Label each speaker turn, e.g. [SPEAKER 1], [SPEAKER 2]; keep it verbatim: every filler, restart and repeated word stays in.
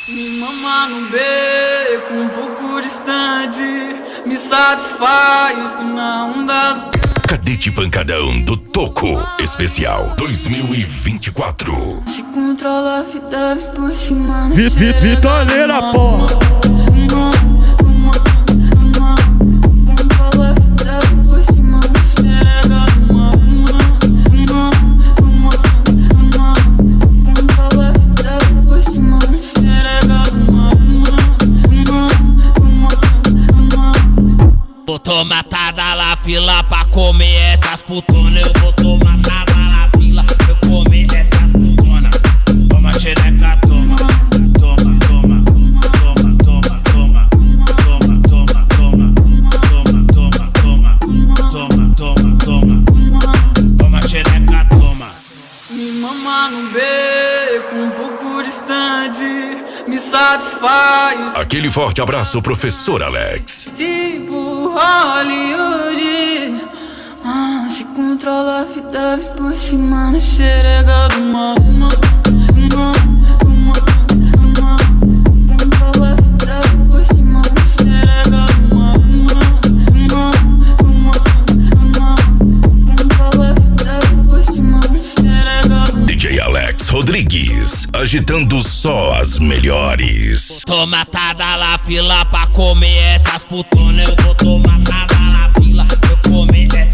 [SPEAKER 1] Me mama no beco, um pouco distante, me satisfaz na onda.
[SPEAKER 2] Cadete Pancadão do Toco Especial dois mil e vinte e quatro.
[SPEAKER 1] Se controla a vida por cima.
[SPEAKER 3] Vitoleira, porra.
[SPEAKER 4] Vou tomar tada na fila pra comer essas putonas. Eu vou tomar tada na fila pra eu comer essas putonas. Toma xereca, toma, toma, toma, toma, toma, toma, toma, toma, toma, toma, toma, toma, toma, toma, toma xereca, toma.
[SPEAKER 1] Me mama no beco, um pouco distante, me satisfaz.
[SPEAKER 2] Aquele forte abraço, professor Alex.
[SPEAKER 1] Tipo Hollywood, ah, se controla a vida por cima na xerega do mal. Controla a vida por cima na xerega do mal. Controla a vida por cima na xerega do mal.
[SPEAKER 2] D J Alex Rodrigues, agitando só as melhores.
[SPEAKER 4] Toma tada na fila pra comer essas putonas. Eu vou tomar tada na fila pra eu comer essas